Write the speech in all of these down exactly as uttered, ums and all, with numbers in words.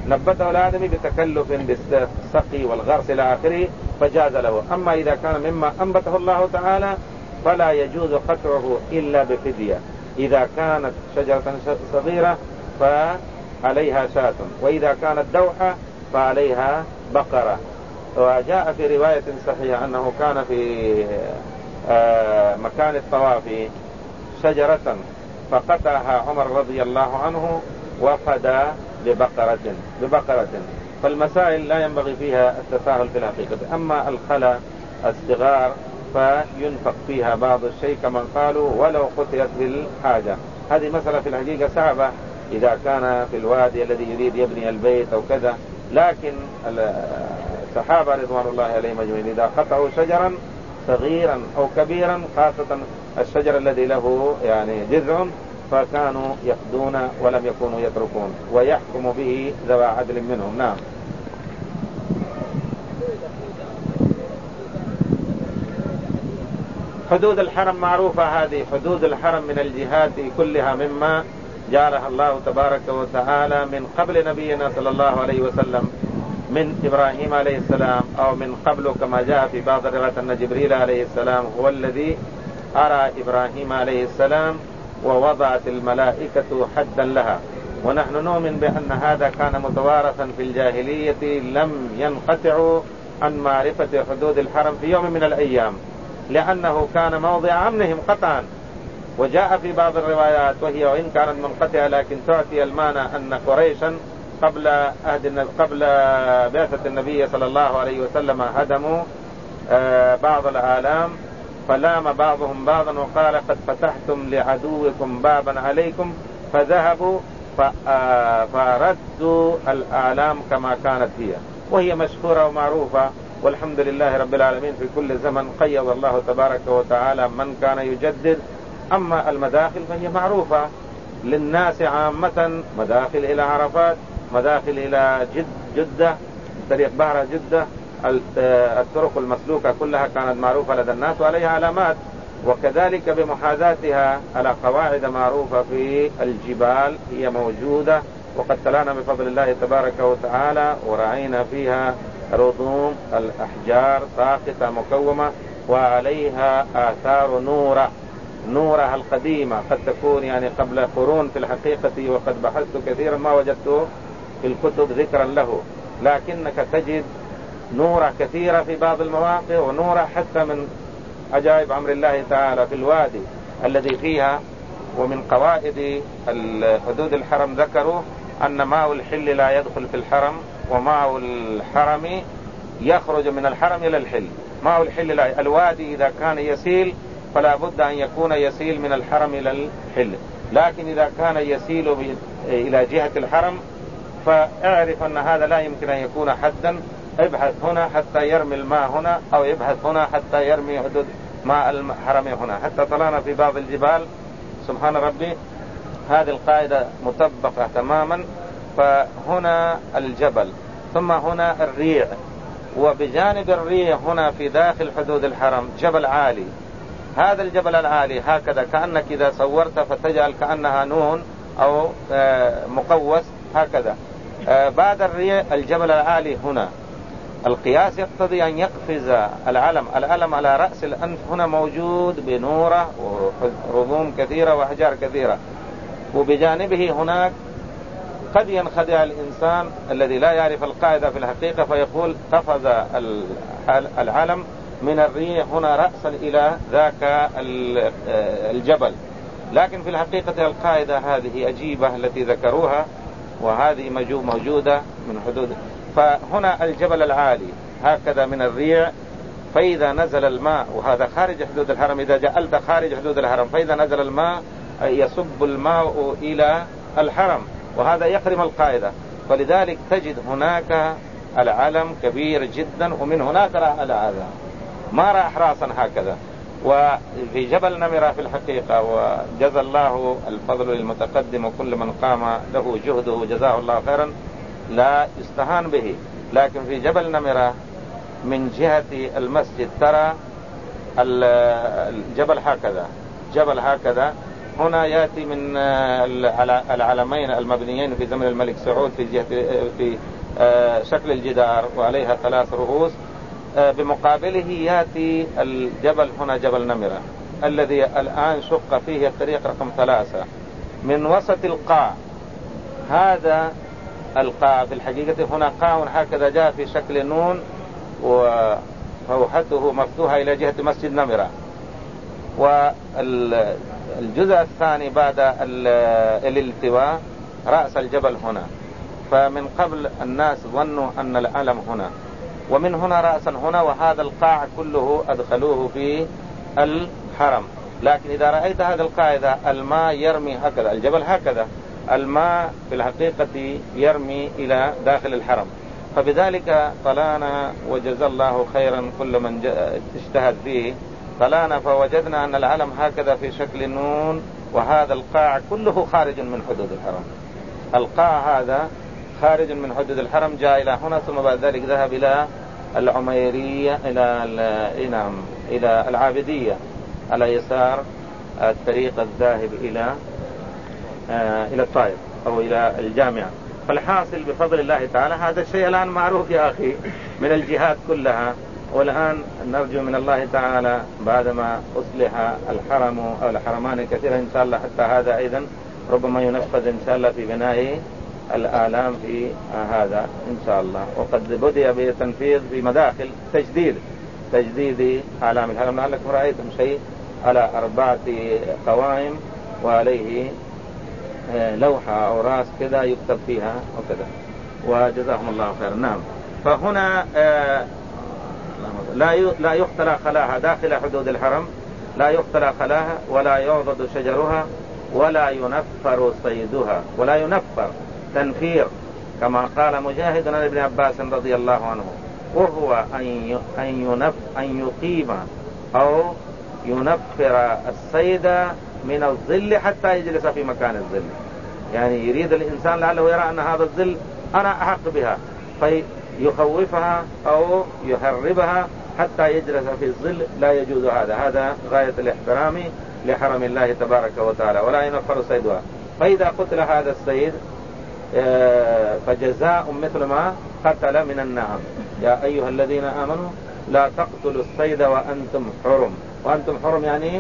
نبته الآدمي بتكلف بالسقي والغرس إلى آخره فجاز له. أما إذا كان مما أنبته الله تعالى فلا يجوز قطعه إلا بفدية. إذا كانت شجرة صغيرة فعليها شاة، وإذا كانت دوحة فعليها بقرة. وجاء في رواية صحيحة أنه كان في مكان الطواف شجرة فقطعها عمر رضي الله عنه وفدى ببقرة ببقرة فالمسائل لا ينبغي فيها التساهل في الحقيقة. أما الخلا الصغار فينفق فيها بعض الشيء كما قالوا ولو قتلت بالحاجة. هذه مسألة في الحقيقة صعبة إذا كان في الوادي الذي يريد يبني البيت أو كذا، لكن الصحابة رضوان الله عليهم أجمعين إذا قطعوا شجرا صغيرا أو كبيرا، خاصة الشجر الذي له يعني جذع، فكانوا يقضون ولم يكونوا يتركون، ويحكم به ذوى عدل منهم. نعم. حدود الحرم معروفة، هذه حدود الحرم من الجهات كلها مما جعلها الله تبارك وتعالى من قبل نبينا صلى الله عليه وسلم من إبراهيم عليه السلام، أو من قبله كما جاء في بعض الروايات أن جبريل عليه السلام هو الذي أرى إبراهيم عليه السلام ووضعت الملائكة حدا لها. ونحن نؤمن بأن هذا كان متوارثا في الجاهلية، لم ينقطعوا عن معرفة حدود الحرم في يوم من الأيام، لأنه كان موضع أمنهم قطعا. وجاء في بعض الروايات وهي وإن كانت منقطعة لكن تعطي المعنى أن قريشا قبل أهد قبل بعثة النبي صلى الله عليه وسلم هدموا بعض الآلام، فلام بعضهم بعضا وقال قد فتحتم لعدوكم بابا عليكم، فذهبوا فردوا الآلام كما كانت هي، وهي مشهورة ومعروفة. والحمد لله رب العالمين في كل زمن قيض الله تبارك وتعالى من كان يجدد. أما المداخل فهي معروفة للناس عامة، مداخل إلى عرفات، مداخل إلى جد جدة، طريق بحر جدة، الطرق المسلوكة كلها كانت معروفة لدى الناس وعليها علامات. وكذلك بمحاذاتها على قواعد معروفة في الجبال هي موجودة، وقد تلانا بفضل الله تبارك وتعالى ورعينا فيها رضوم الأحجار ساقطة مكومة وعليها آثار نورة نورها القديمة، قد تكون يعني قبل قرون في الحقيقة، وقد بحثت كثيرا ما وجدت في الكتب ذكرا له، لكنك تجد نورة كثيرة في بعض المواقع، ونورة حتى من عجائب أمر الله تعالى في الوادي الذي فيها. ومن قواعد حدود الحرم ذكروا أن ماء الحل لا يدخل في الحرم، وماء الحرم يخرج من الحرم إلى الحل. ماء الحل لا، الوادي إذا كان يسيل فلا بد أن يكون يسيل من الحرم إلى الحل، لكن إذا كان يسيل إلى جهة الحرم فاعرف أن هذا لا يمكن أن يكون حدا. ابحث هنا حتى يرمي الماء هنا، أو ابحث هنا حتى يرمي حدود ماء الحرم هنا، حتى طلعنا في بعض الجبال سبحان ربي هذه القاعدة مطبقة تماما. فهنا الجبل، ثم هنا الريع، وبجانب الريع هنا في داخل حدود الحرم جبل عالي. هذا الجبل العالي هكذا كأنك إذا صورت فتجعل كأنها نون أو مقوس هكذا. بعد الريع الجبل العالي هنا، القياس يقتضي أن يقفز العلم العلم على رأس الأنف هنا موجود بنورة ورضوم كثيرة وأحجار كثيرة، وبجانبه هناك قد ينخدع الإنسان الذي لا يعرف القاعدة في الحقيقة فيقول قفز العلم من الريح هنا رأسا إلى ذاك الجبل، لكن في الحقيقة القاعدة هذه عجيبة التي ذكروها، وهذه موجودة من حدود. فهنا الجبل العالي هكذا من الريع، فإذا نزل الماء، وهذا خارج حدود الحرم، إذا جعلت خارج حدود الحرم فإذا نزل الماء يصب الماء إلى الحرم، وهذا يقرم القاعدة. فلذلك تجد هناك العلم كبير جدا، ومن هناك رأى هذا ما رأى أحراسا هكذا. وفي جبل نمرة في الحقيقة، وجزى الله الفضل للمتقدم وكل من قام له جهده جزاه الله خيرا، لا يستهان به. لكن في جبل نمرة من جهة المسجد ترى الجبل هكذا، جبل هكذا، هنا يأتي من العلمين المبنيين في زمن الملك سعود في جهة في شكل الجدار وعليها ثلاث رؤوس. بمقابله يأتي الجبل هنا جبل نمرة الذي الآن شق فيه الطريق رقم ثلاثة من وسط القاع. هذا القاع في الحقيقة هنا قاع هكذا جاء في شكل نون وفوحته مفتوحة إلى جهة مسجد نمرة. والجزء الثاني بعد الالتواء رأس الجبل هنا. فمن قبل الناس ظنوا أن العلم هنا، ومن هنا رأسا هنا، وهذا القاع كله أدخلوه في الحرم. لكن إذا رأيت هذا القاع إذا الماء يرمي هكذا، الجبل هكذا، الماء في الحقيقة يرمي إلى داخل الحرم. فبذلك طلعنا وجزى الله خيرا كل من اجتهد فيه. طلعنا فوجدنا أن العلم هكذا في شكل نون، وهذا القاع كله خارج من حدود الحرم. القاع هذا خارج من حدود الحرم، جاء إلى هنا ثم بعد ذلك ذهب إلى العميرية إلى نعم إلى العابدية على يسار الطريق الذاهب إلى آه إلى الطائف أو إلى الجامعة. فالحاصل بفضل الله تعالى هذا الشيء الآن معروف يا أخي من الجهات كلها. والآن نرجو من الله تعالى بعدما أصلح الحرم أو الحرمان كثيرا إن شاء الله، حتى هذا أيضا ربما ينفذ إن شاء الله في بناء الآلام في هذا إن شاء الله. وقد بدأ بتنفيذ في مداخل تجديد تجديد أعلام الحرم. لعلكم رأيتم شيء على أربعة قوائم وعليه لوحة أو راس كذا يكتب فيها وكذا، وجزاهم الله خيرا. نعم. فهنا لا لا يختلى خلاها داخل حدود الحرم، لا يختلى خلاها ولا يعضد شجرها ولا ينفر صيدها، ولا ينفر تنفير كما قال مجاهد عن ابن عباس رضي الله عنه، وهو أن أن أن يقيم أو ينفر الصيد من الظل حتى يجلس في مكان الظل. يعني يريد الإنسان لعله يرى أن هذا الظل أنا أحق بها فيخوفها أو يهربها حتى يجلس في الظل، لا يجوز هذا. هذا غاية الاحترام لحرم الله تبارك وتعالى، ولا ينفر صيدها. فإذا قتل هذا الصيد فجزاء مثل ما قتل من النعم. يا أيها الذين آمنوا لا تقتلوا الصيد وأنتم حرم. وأنتم حرم يعني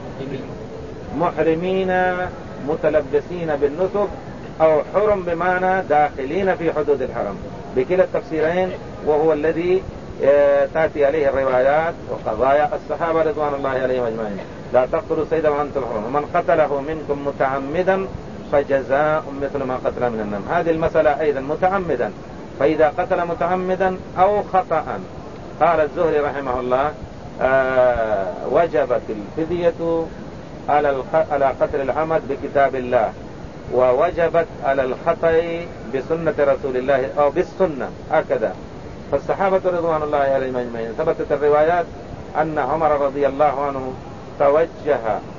محرمين متلبسين بالنسك، أو حرم بمعنى داخلين في حدود الحرم، بكلا التفسيرين، وهو الذي تأتي عليه الروايات وقضايا الصحابة رضوان الله عليهم أجمعين. لا تقتلوا الصيد وأنتم حرم، ومن قتله منكم متعمدا فجزاء مثل ما قتل من النعم. هذه المسألة أيضا متعمدا. فإذا قتل متعمدا أو خطأ، قال الزهري رحمه الله آه وجبت الفدية على على قتل العمد بكتاب الله، ووجبت على الخطأ بسنة رسول الله أو بالسنة هكذا. فالصحابة رضوان الله عليهم أجمعين ثبتت الروايات أن عمر رضي الله عنه توجه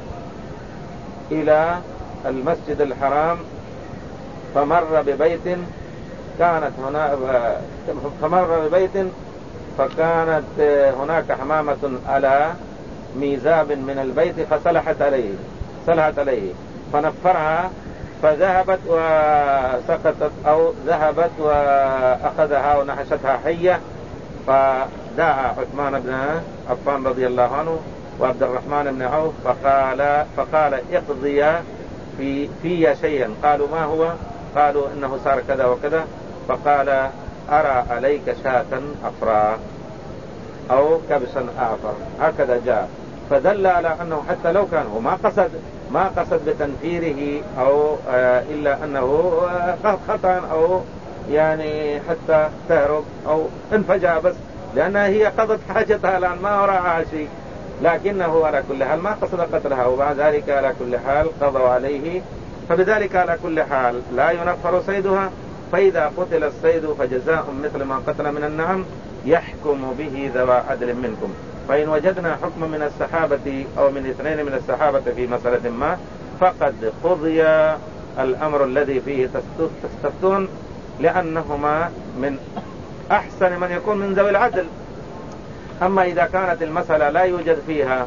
إلى المسجد الحرام فمر ببيت كانت هنا فمر ببيت فكانت هناك حمامة على ميزاب من البيت فسلحت عليه سلحت عليه فنفرها، فذهبت وسقطت أو ذهبت وأخذها ونحشتها حية. فدعا عثمان بن عفان رضي الله عنه وعبد الرحمن بن عوف فقال فقال اقضي في في شيئا. قالوا ما هو؟ قالوا إنه صار كذا وكذا. فقال أرى عليك شاة أفرا أو كبشا أعفر، هكذا جاء. فدل على أنه حتى لو كان هو ما قصد ما قصد بتنفيره أو آه إلا أنه آه خطأ أو يعني حتى تهرب أو انفجأ بس، لأنها هي قضت حاجتها الآن ما وراءها شيء، لكنه على كل حال ما قصد قتلها، وبعد ذلك على كل حال قضوا عليه. فبذلك على كل حال لا ينفر صيدها. فإذا قتل الصيد فجزاء مثل ما قتل من النعم يحكم به ذوى عدل منكم. فإن وجدنا حكم من الصحابة أو من اثنين من الصحابة في مسألة ما فقد قضي الأمر الذي فيه تستفتون، لأنهما من أحسن من يكون من ذوي العدل. أما إذا كانت المسألة لا يوجد فيها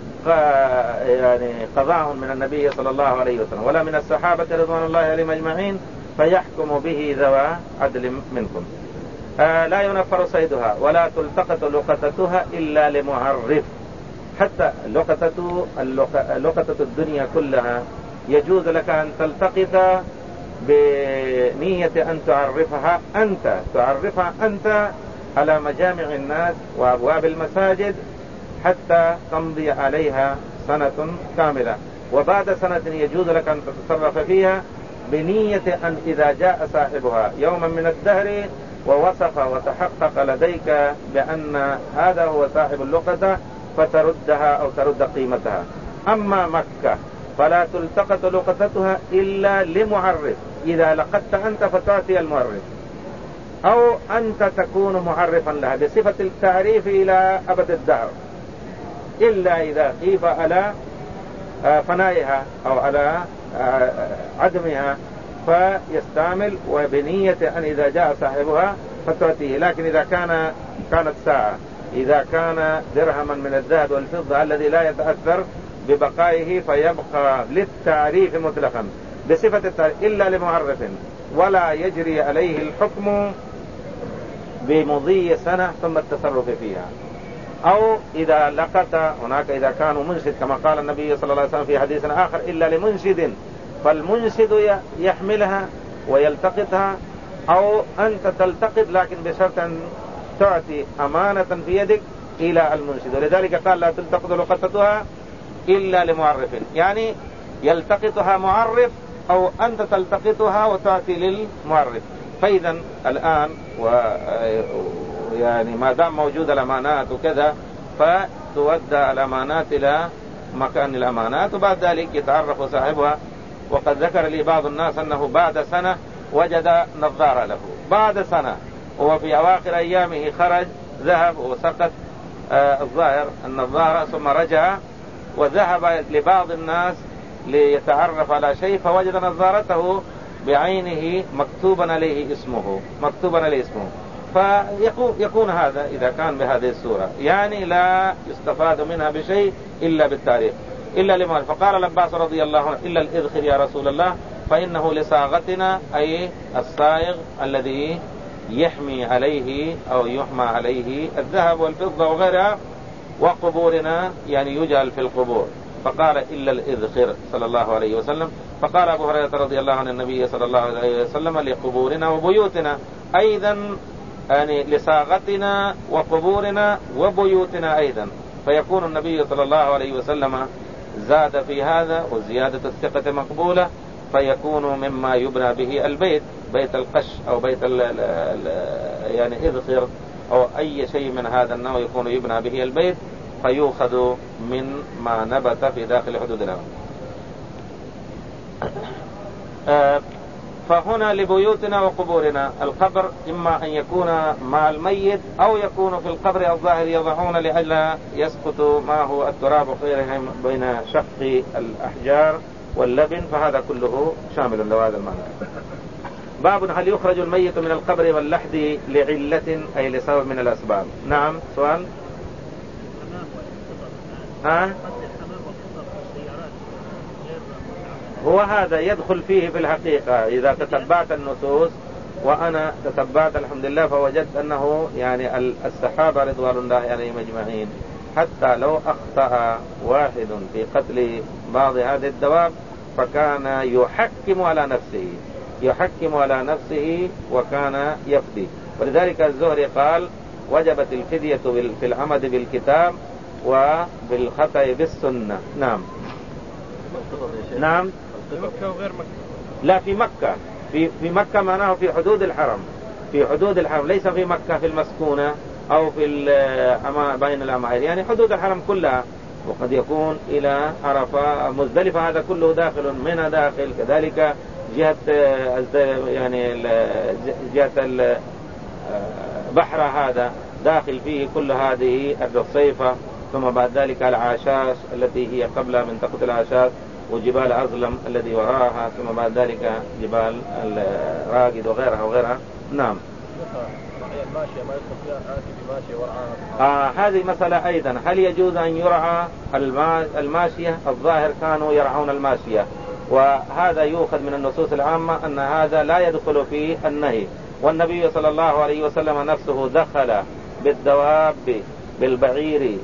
يعني قضاء من النبي صلى الله عليه وسلم ولا من الصحابة رضوان الله عليهم أجمعين فيحكم به ذوى عدل منكم. آه لا ينفر صيدها ولا تلتقط لقطتها إلا لمعرف. حتى لقطة لقطة الدنيا كلها يجوز لك أن تلتقط بنية أن تعرفها أنت تعرفها أنت على مجامع الناس وأبواب المساجد حتى تمضي عليها سنة كاملة، وبعد سنة يجوز لك أن تتصرف فيها بنية أن إذا جاء صاحبها يوما من الدهر ووصف وتحقق لديك بأن هذا هو صاحب اللقطة فتردها أو ترد قيمتها. أما مكة فلا تلتقط لقطتها إلا لمعرف، إذا لقدت أنت فتعطي المعرف أو أنت تكون معرفا لها بصفة التعريف إلى أبد الدهر، إلا إذا خيف على فنائها أو على عدمها فيستعمل وبنية أن إذا جاء صاحبها فتعطيه. لكن إذا كان كانت ساعة، إذا كان درهما من الذهب والفضة الذي لا يتأثر ببقائه فيبقى للتعريف مطلقا بصفة التعريف إلا لمعرف، ولا يجري عليه الحكم بمضي سنة ثم التصرف فيها. أو إذا لقط هناك إذا كانوا منشد كما قال النبي صلى الله عليه وسلم في حديث آخر إلا لمنشد، فالمنشد يحملها ويلتقطها، أو أنت تلتقط لكن بشرط أن تعطي أمانة في يدك إلى المنشد. ولذلك قال لا تلتقط لقطتها إلا لمعرف، يعني يلتقطها معرف أو أنت تلتقطها وتعطي للمعرف. فإذا الآن و يعني ما دام موجود الأمانات وكذا فتودى الأمانات إلى مكان الأمانات وبعد ذلك يتعرف صاحبها. وقد ذكر لي بعض الناس أنه بعد سنة وجد نظارة له، بعد سنة وهو في أواخر أيامه خرج ذهب وسقط آه الظاهر النظارة ثم رجع وذهب لبعض الناس ليتعرف على شيء فوجد نظارته بعينه مكتوبا عليه اسمه مكتوبا عليه اسمه فيكون يكون هذا إذا كان بهذه الصورة يعني لا يستفاد منها بشيء إلا بالتاريخ إلا لما. فقال العباس رضي الله عنه إلا الإذخر يا رسول الله فإنه لصاغتنا أي الصائغ الذي يحمي عليه أو يحمى عليه الذهب والفضة وغيرها، وقبورنا يعني يجعل في القبور. فقال إلا الإذخر صلى الله عليه وسلم. فقال أبو هريرة رضي الله عن النبي صلى الله عليه وسلم لقبورنا وبيوتنا، أيضا يعني لصاغتنا وقبورنا وبيوتنا أيضا. فيكون النبي صلى الله عليه وسلم زاد في هذا، وزيادة الثقة مقبولة، فيكون مما يبنى به البيت، بيت القش أو بيت ال ال ال يعني إذخر أو أي شيء من هذا النوع يكون يبنى به البيت فيؤخذ من ما نبت في داخل حدود الأرض. آه فهنا لبيوتنا وقبورنا. القبر إما أن يكون مع الميت أو يكون في القبر الظاهر يضعون لئلا يسقط ما هو التراب وغيره بين شق الأحجار واللبن، فهذا كله شامل لهذا المعنى. باب هل يخرج الميت من القبر واللحد لعلة أي لسبب من الأسباب؟ نعم سؤال. ها؟ هو هذا يدخل فيه في الحقيقة. إذا تتبعت النصوص وأنا تتبعت الحمد لله فوجدت أنه يعني الصحابة رضوان الله عليهم أجمعين حتى لو أخطأ واحد في قتل بعض هذه الدواب فكان يحكم على نفسه يحكم على نفسه وكان يفدي. ولذلك الزهري قال وجبت الفدية في العمد بالكتاب وبالخطأ بالسنة. نعم نعم في مكة وغير مكة. لا في مكة في في مكة معناه في حدود الحرم في حدود الحرم ليس في مكة في المسكونة أو في بين الأمعير، يعني حدود الحرم كلها. وقد يكون إلى عرفة مزدلفة هذا كله داخل منها داخل كذلك جهة يعني جهة البحر هذا داخل فيه كل هذه الرصيفة، ثم بعد ذلك العاشاش التي هي قبل منطقة العاشاش وجبال أظلم الذي وراءها، ثم بعد ذلك جبال الراقد وغيرها وغيرها. نعم صحيح الماشية ما يدخل فيها آتي بماشية ورعاها. آه هذه مسألة أيضا، هل يجوز أن يرعى الماشية؟ الظاهر كانوا يرعون الماشية، وهذا يؤخذ من النصوص العامة أن هذا لا يدخل في النهي. والنبي صلى الله عليه وسلم نفسه دخل بالدواب بالبعير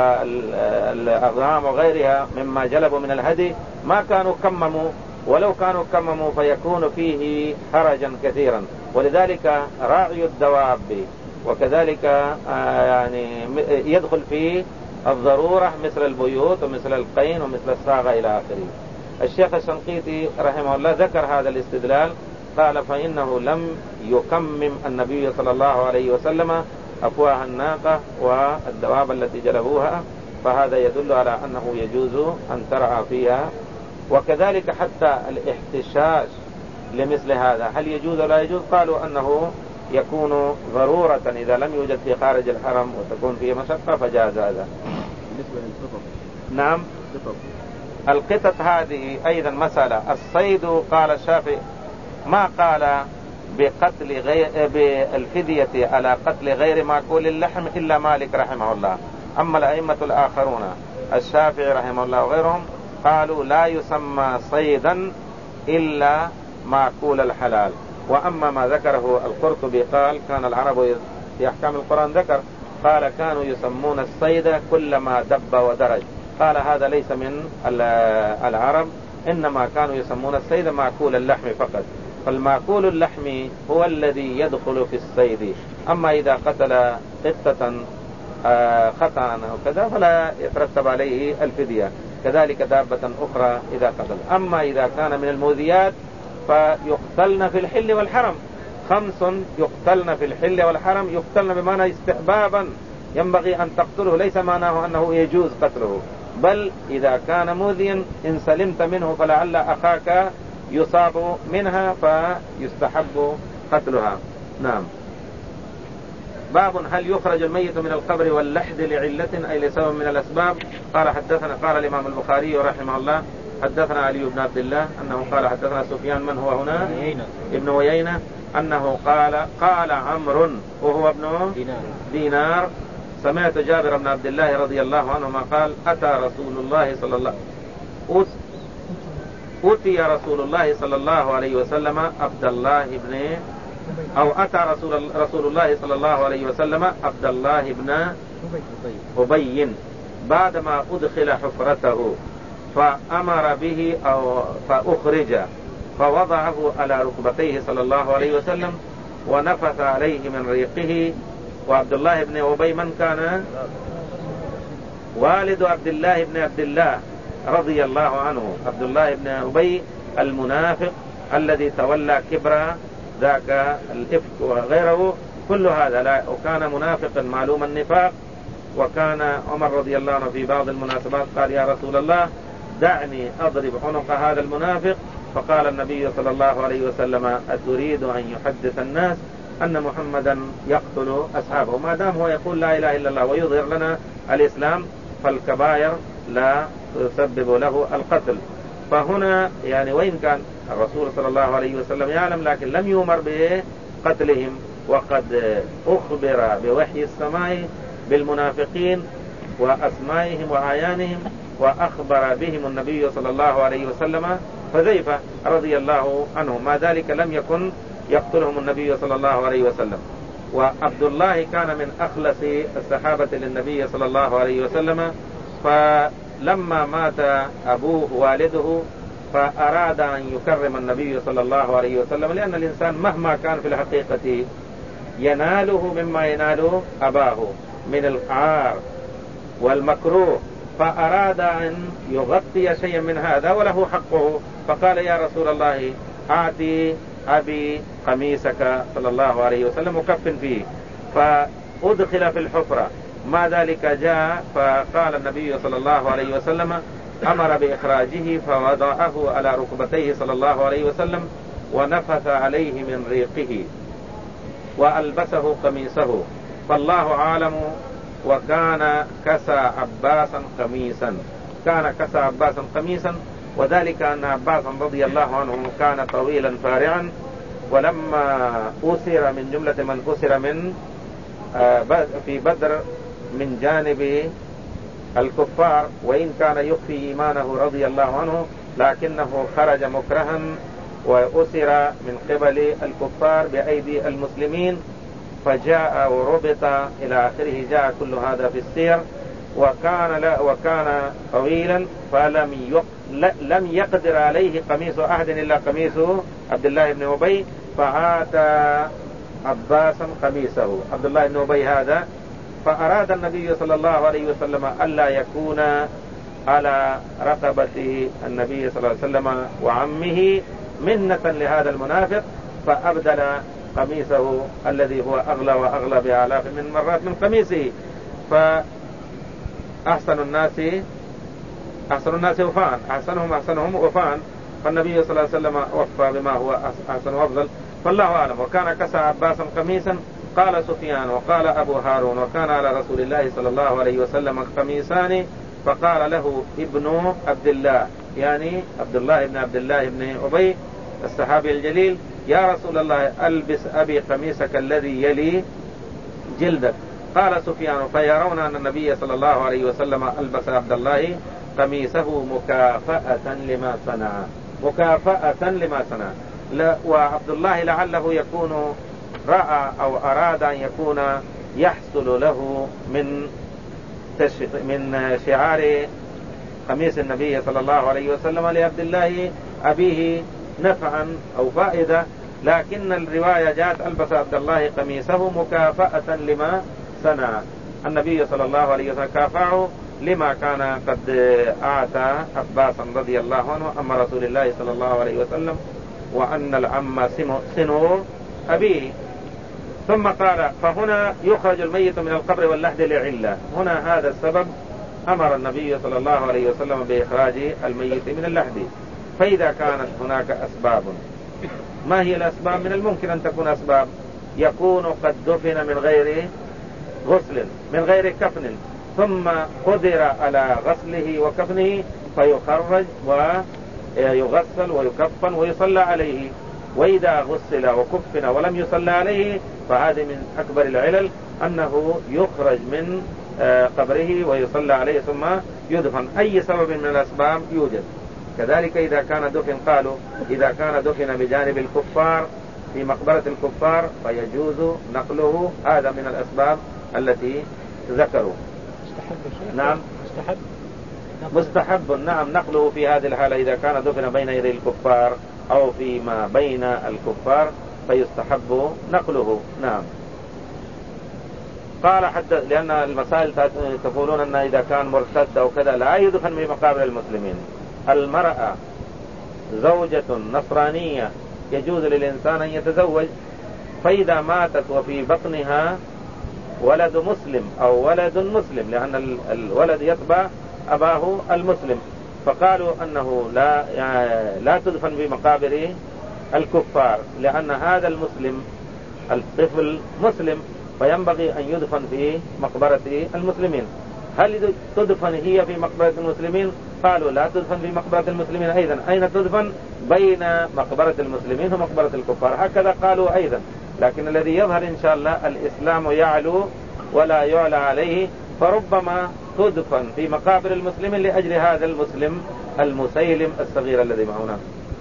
والأغنام وغيرها مما جلبوا من الهدي، ما كانوا كمموا، ولو كانوا كمموا فيكون فيه حرجا كثيرا. ولذلك راعي الدواب وكذلك يعني يدخل فيه الضرورة مثل البيوت ومثل القين ومثل الصاغة إلى آخره. الشيخ الشنقيطي رحمه الله ذكر هذا الاستدلال، قال فإنه لم يكمم النبي صلى الله عليه وسلم أفواه الناقة والدواب التي جلبوها، فهذا يدل على أنه يجوز أن ترعى فيها. وكذلك حتى الاحتشاش لمثل هذا هل يجوز ولا يجوز؟ قالوا أنه يكون ضرورة إذا لم يوجد في خارج الحرم وتكون فيه مشقة فجاز هذا. بالنسبة للقطط. نعم قطط. القطط هذه أيضا مسألة. الصيد قال الشافعي ما قال بقتل غير بالفدية على قتل غير مأكول اللحم إلا مالك رحمه الله. أما الأئمة الآخرون الشافعي رحمه الله وغيرهم قالوا لا يسمى صيدا إلا مأكول الحلال. وأما ما ذكره القرطبي قال كان العرب في أحكام القرآن ذكر قال كانوا يسمون الصيد كلما دب ودرج، قال هذا ليس من العرب، إنما كانوا يسمون الصيد مأكول اللحم فقط. فالمأكول اللحم هو الذي يدخل في الصيد. أما إذا قتل قطة خطأ أو كذا فلا يترتب عليه الفدية، كذلك دابة أخرى إذا قتل. أما إذا كان من المؤذيات فيقتلن في الحل والحرم، خمس يقتلن في الحل والحرم، يقتلن بمعنى استحبابا، ينبغي أن تقتله، ليس معناه أنه يجوز قتله، بل إذا كان مؤذيا إن سلمت منه فلعل أخاك يصاب منها فيستحب قتلها. نعم. باب هل يخرج الميت من القبر واللحد لعلة أي لسبب من الأسباب؟ قال حدثنا قال الإمام البخاري رحمه الله حدثنا علي بن عبد الله أنه قال حدثنا سفيان من هو هنا ابن عيينة أنه قال قال عمرو وهو ابن دينار, دينار سمعت جابر بن عبد الله رضي الله عنهما قال أتى رسول الله صلى الله أتي رسول الله صلى الله عليه وسلم عبد الله بن أو أتى رسول رسول الله صلى الله عليه وسلم عبد الله بن أبي بعدما أدخل حفرته فأمر به أو فأخرج فوضعه على ركبتيه صلى الله عليه وسلم ونفث عليه من ريقه. وعبد الله بن أبي من كان؟ والد عبد الله بن عبد الله رضي الله عنه، عبد الله بن أبي المنافق الذي تولى كبر ذاك الإفك وغيره، كل هذا لا، وكان منافقا معلوم النفاق. وكان عمر رضي الله عنه في بعض المناسبات قال يا رسول الله دعني أضرب عنق هذا المنافق، فقال النبي صلى الله عليه وسلم أتريد أن يحدث الناس أن محمدا يقتل أصحابه؟ ما دام هو يقول لا إله إلا الله ويظهر لنا الإسلام فالكبائر لا تسبب له القتل. فهنا يعني وإن كان الرسول صلى الله عليه وسلم يعلم لكن لم يؤمر بقتلهم، وقد أخبر بوحي السماء بالمنافقين وأسمائهم وأعيانهم وأخبر بهم النبي صلى الله عليه وسلم. حذيفة رضي الله عنه ما ذلك لم يكن يقتلهم النبي صلى الله عليه وسلم. وعبد الله كان من أخلص الصحابة للنبي صلى الله عليه وسلم، فلما مات أبوه والده فأراد أن يكرم النبي صلى الله عليه وسلم، لأن الإنسان مهما كان في الحقيقة يناله مما يناله أباه من العار والمكروه، فأراد أن يغطي شيئا من هذا وله حقه، فقال يا رسول الله آتي أبي قميصك صلى الله عليه وسلم وكفن فيه، فأدخل في الحفرة. ما ذلك جاء فقال النبي صلى الله عليه وسلم أمر بإخراجه فوضعه على ركبتيه صلى الله عليه وسلم ونفث عليه من ريقه وألبسه قميصه، فالله عالم. وكان كسى عباسا قميصا، كان كسى عباسا قميصا، وذلك أن عباسا رضي الله عنه كان طويلا فارعا ولما أسر من جملة من أسر من في بدر من جانب الكفار، وإن كان يخفي إيمانه رضي الله عنه، لكنه خرج مكرها وأسر من قبل الكفار بأيدي المسلمين، فجاء وربط إلى آخره. جاء كل هذا في السير. وكان لا وكان طويلا، فلم لم يقدر عليه قميص أحد إلا قميص عبد الله بن أبي، فآتى عباسا قميصه عبد الله بن أبي هذا. فأراد النبي صلى الله عليه وسلم ألا يكون على رقبة النبي صلى الله عليه وسلم وعمه منة لهذا المنافق، فأبدل قميصه الذي هو أغلى وأغلى بآلاف من مرات من قميصه. فأحسن الناس أحسن الناس وفاء، أحسنهم أحسنهم وفاء، فالنبي صلى الله عليه وسلم وفى بما هو أحسن وأفضل، فالله أعلم. وكان كسى عباسا قميصا. قال سفيان وقال أبو هارون: وكان على رسول الله صلى الله عليه وسلم قميصان، فقال له ابن عبد الله، يعني عبد الله بن عبد الله بن أبي الصحابي الجليل: يا رسول الله ألبس أبي قميصك الذي يلي جلدك. قال سفيان: فيرون أن النبي صلى الله عليه وسلم ألبس عبد الله قميصه مكافأة لما صنع، مكافأة لما صنع. وعبد الله لعله يكون رأى أو أراد أن يكون يحصل له من من شعار قميص النبي صلى الله عليه وسلم لعبد الله أبيه نفعا أو فائدة، لكن الرواية جاءت: ألبس عبد الله قميصه مكافأة لما صنع. النبي صلى الله عليه وسلم كافأه لما كان قد أعطى عباسا رضي الله عنه أم رسول الله صلى الله عليه وسلم، وأن العم سنو أبيه. ثم قال: فهنا يخرج الميت من القبر واللحد لعلة. هنا هذا السبب أمر النبي صلى الله عليه وسلم بإخراج الميت من اللحد. فإذا كانت هناك أسباب، ما هي الأسباب؟ من الممكن أن تكون أسباب يكون قد دفن من غير غسل، من غير كفن، ثم قدر على غسله وكفنه فيخرج ويغسل ويكفن ويصلى عليه. وإذا غسل وكفن ولم يصلى عليه فهذه من أكبر العلل أنه يخرج من قبره ويصلى عليه ثم يدفن. أي سبب من الأسباب يوجد. كذلك إذا كان دفن، قالوا إذا كان دفن بجانب الكفار في مقبرة الكفار فيجوز نقله، هذا من الأسباب التي ذكروا. نعم مستحب مستحب نعم نقله في هذه الحالة إذا كان دفن بين يدي الكفار أو فيما بين الكفار فيستحب نقله. نعم. قال حتى لأن المسائل تقولون أن إذا كان مرتد أو كذا لا يدفن في مقابر المسلمين. المرأة زوجة نصرانية يجوز للإنسان أن يتزوج، فإذا ماتت وفي بطنها ولد مسلم أو ولد مسلم، لأن الولد يتبع أباه المسلم، فقالوا أنه لا يعني لا تدفن في مقابر الكفار، لأن هذا المسلم الطفل مسلم فينبغي أن يدفن في مقبرة المسلمين. هل تدفن هي في مقبرة المسلمين؟ قالوا لا تدفن في مقبرة المسلمين أيضا. أين تدفن؟ بين مقبرة المسلمين ومقبرة الكفار، هكذا قالوا أيضا. لكن الذي يظهر إن شاء الله الإسلام يعلو ولا يعلى عليه، فربما تدفن في مقابر المسلمين لأجل هذا المسلم المسيلم الصغير الذي معنا.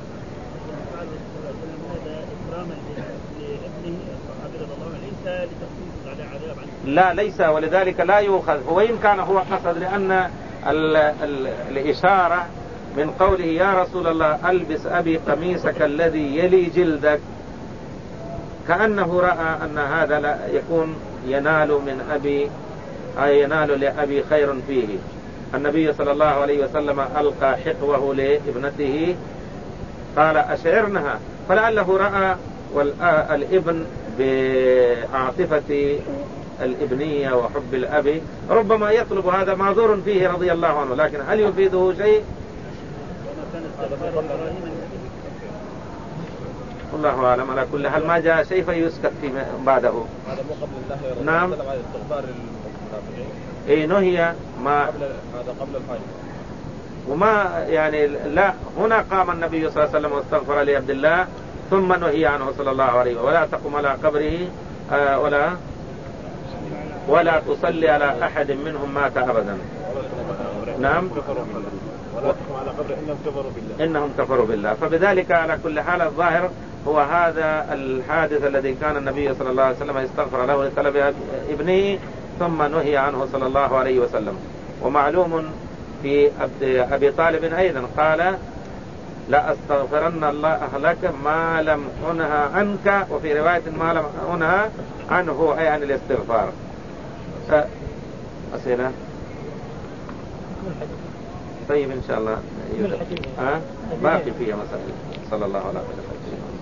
لا ليس، ولذلك لا يؤخذ، وإن كان هو قصد، لأن ال ال الإشارة من قوله يا رسول الله ألبس أبي قميصك الذي يلي جلدك، كأنه رأى أن هذا لا يكون ينال من أبي أي ينال لأبي خير فيه. النبي صلى الله عليه وسلم ألقى حقوه لابنته قال أشعرنها، فلعله رأى والابن بعاطفة الابنية وحب الأب ربما يطلب هذا، معذور فيه رضي الله عنه، لكن هل يفيده شيء؟ الله أعلم. على كل حال ما جاء شيء فيسكت في بعده. نعم. اي نهي ما هذا قبل الحج، وما يعني لا هنا قام النبي صلى الله عليه وسلم واستغفر لعبد الله ثم نهي عنه صلى الله عليه وسلم. ولا تقم على قبره آه ولا ولا تصلي على أحد منهم مات أبدا. نعم. ولا تقم على قبره إنهم كفروا بالله. إنهم كفروا بالله. فبذلك على كل حال الظاهر هو هذا الحادث الذي كان النبي صلى الله عليه وسلم يستغفر له لطلب ابنه ثم نهي عنه صلى الله عليه وسلم. ومعلوم في أبي طالب أيضا قال لا أستغفرن الله لك ما لم أنهى عنك، وفي رواية ما لم أنهى عنه أي عن الاستغفار. أسئلة؟ طيب إن شاء الله أه؟ باقي فيها مسائل. صلى الله عليه وسلم.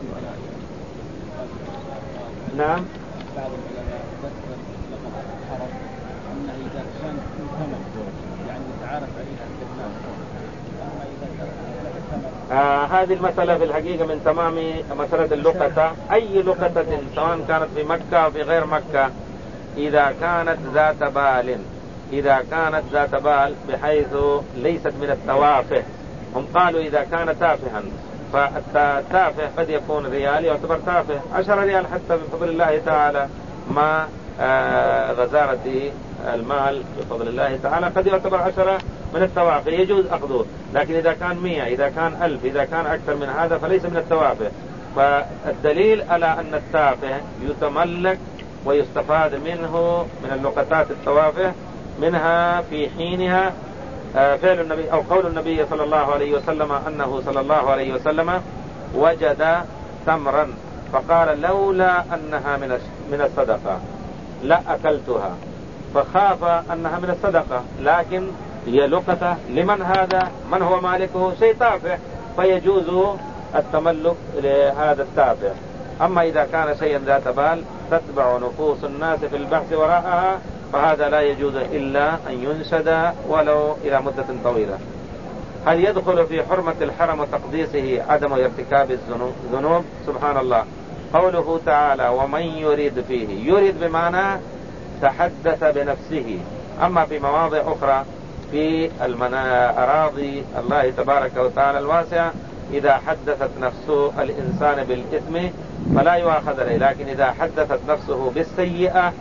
نعم. بعض العلماء ذكر لقد حرم أنه إذا كان ثمن يعني يتعارف عليها الناس، أما إذا كان آه هذه المسألة في الحقيقة من تمام مسألة اللقطة. أي لقطة سواء كانت في مكة أو في غير مكة إذا كانت ذات بال إذا كانت ذات بال بحيث ليست من التوافه. هم قالوا إذا كان تافها، فالتافه قد يكون ريال يعتبر تافه، عشر ريال حتى بفضل الله تعالى ما آه غزارة المال بفضل الله تعالى قد يعتبر عشرة من التوافه يجوز أخذه. لكن إذا كان مئة إذا كان ألف إذا كان أكثر من هذا فليس من التوافه. فالدليل على أن التافه يتملك ويستفاد منه من اللقطات التوافه منها في حينها فعل النبي أو قول النبي صلى الله عليه وسلم أنه صلى الله عليه وسلم وجد تمرا فقال لولا أنها من من الصدقة لا أكلتها، فخاف أنها من الصدقة لكن هي لقطة لمن هذا من هو مالكه شيء تافه فيجوز التملك لهذا التافه. أما إذا كان شيئا ذات بال تتبع نفوس الناس في البحث وراءها فهذا لا يجوز إلا أن ينشد ولو إلى مدة طويلة. هل يدخل في حرمة الحرم وتقديسه عدم ارتكاب الذنوب؟ سبحان الله. قوله تعالى ومن يريد فيه، يريد بمعنى تحدث بنفسه. أما في مواضع أخرى في أراضي الله تبارك وتعالى الواسعة إذا حدثت نفس الإنسان بالإثم فلا يؤاخذ عليه، لكن إذا حدثت نفسه بالسيئة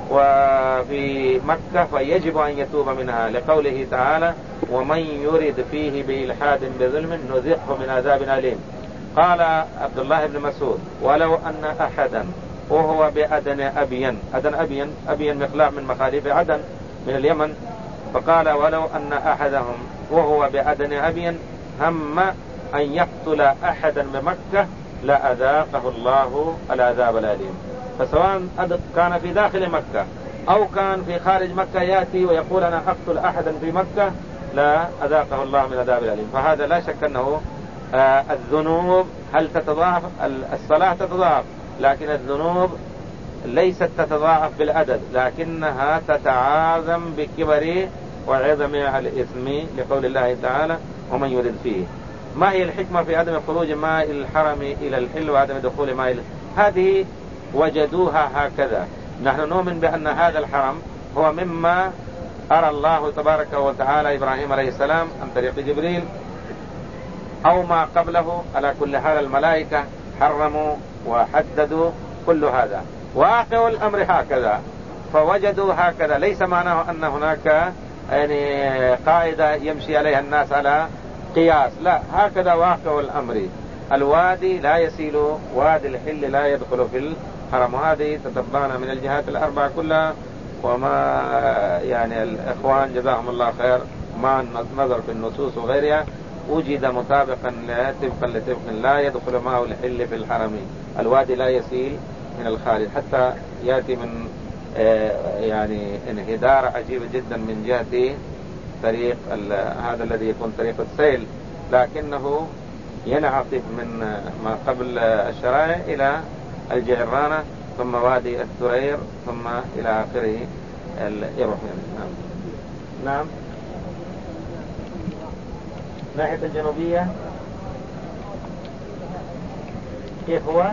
وفي مكة فيجب أن يتوب منها، لقوله تعالى ومن يرد فيه بإلحاد بظلم نذقه من عذاب أليم. قال عبد الله بن مسعود ولو أن أحدا وهو بأدن أبين، أدن أبين أبين مخلاف من مخاليف عدن من اليمن، فقال ولو أن أحدهم وهو بأدن أبين هم أن يقتل أحدا بمكة لأذاقه الله العذاب الأليم. فسواء كان في داخل مكة أو كان في خارج مكة يأتي ويقول أنا أقتل أحدا في مكة لا أذاقه الله من عذاب الأليم. فهذا لا شك أنه آه الذنوب هل تتضاعف؟ الصلاة تتضاعف لكن الذنوب ليست تتضاعف بالعدد لكنها تتعاظم بكبر وعظم الإثم، لقول الله تعالى ومن يرد فيه. ما هي الحكمة في عدم خروج ماء الحرم إلى الحل وعدم دخول ماء الحل؟ هذه وجدوها هكذا. نحن نؤمن بأن هذا الحرم هو مما أرى الله تبارك وتعالى إبراهيم عليه السلام عن طريق جبريل أو ما قبله. على كل حال الملائكة حرموا وحددوا كل هذا، واقع الأمر هكذا فوجدوا هكذا. ليس معناه أن هناك يعني قاعدة يمشي عليها الناس على قياس، لا، هكذا واقع الأمر. الوادي لا يسيل، وادي الحل لا يدخل في الحرم. وهذه تتبعنا من الجهات الأربعة كلها، وما يعني الإخوان جزاهم الله خير مع النظر في النصوص وغيرها وجد مطابقا طبقا لطبق لا يدخل معه الحل في الحرم. الوادي لا يسيل من الخارج حتى يأتي من يعني انهدار عجيب جدا من جهة طريق هذا الذي يكون طريق السيل، لكنه ينعطف من ما قبل الشرائع إلى الجعرانة ثم وادي الثرير ثم إلى آخره يروح. نعم نعم. ناحية الجنوبية كيف هو؟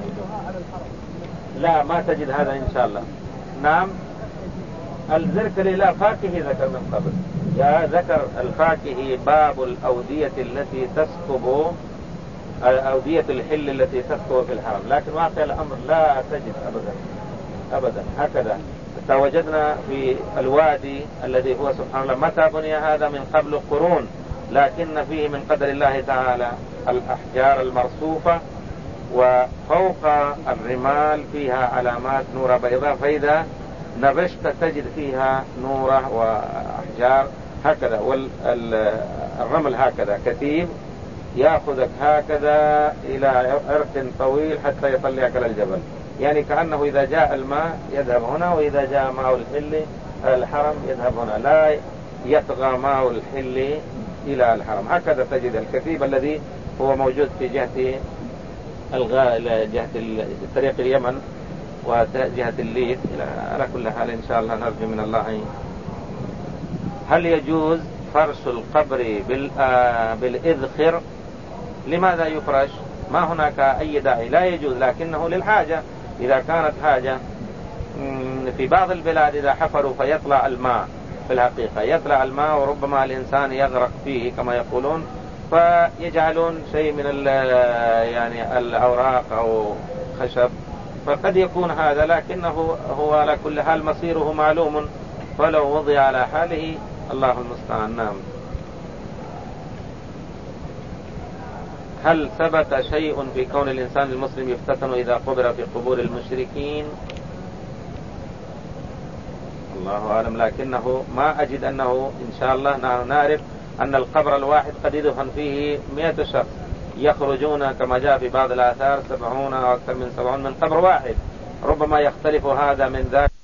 لا ما تجد هذا إن شاء الله. نعم. الزركلي لا فاكهي ذكر من قبل، جاء ذكر الفاكهي باب الأودية التي تسكب أودية الحل التي تخطو في الحرم، لكن واقع الأمر لا تجد أبدا أبدا هكذا. وجدنا في الوادي الذي هو سبحان الله متى بني هذا من قبل قرون، لكن فيه من قدر الله تعالى الأحجار المرصوفة، وفوق الرمال فيها علامات نورة بيضاء، فإذا نبشت تجد فيها نورة وأحجار هكذا، والرمل هكذا كثيب يأخذك هكذا إلى عرق طويل حتى يطلعك إلى الجبل، يعني كأنه إذا جاء الماء يذهب هنا، وإذا جاء ماء الحل الحرم يذهب هنا، لا يطغى ماء الحل إلى الحرم. هكذا تجد الكثيب الذي هو موجود في جهة الغاء إلى جهة طريق اليمن وجهة الليث. على كل حال إن شاء الله نرجو من الله. هل يجوز فرش القبر بالإذخر؟ لماذا يفرش؟ ما هناك أي داعي، لا يجوز، لكنه للحاجة. إذا كانت حاجة في بعض البلاد إذا حفروا فيطلع الماء، في الحقيقة يطلع الماء وربما الإنسان يغرق فيه كما يقولون، فيجعلون شيء من يعني الأوراق أو خشب، فقد يكون هذا، لكنه هو على كل حال مصيره معلوم، فلو وضع على حاله الله المستعان. نعم. هل ثبت شيء في كون الإنسان المسلم يفتتن إذا قبر في قبور المشركين؟ الله أعلم، لكنه ما أجد أنه إن شاء الله نحن نعرف أن القبر الواحد قد يدفن فيه مئة شخص، يخرجون كما جاء في بعض الآثار سبعون أو أكثر من سبعون من قبر واحد، ربما يختلف هذا من ذاك.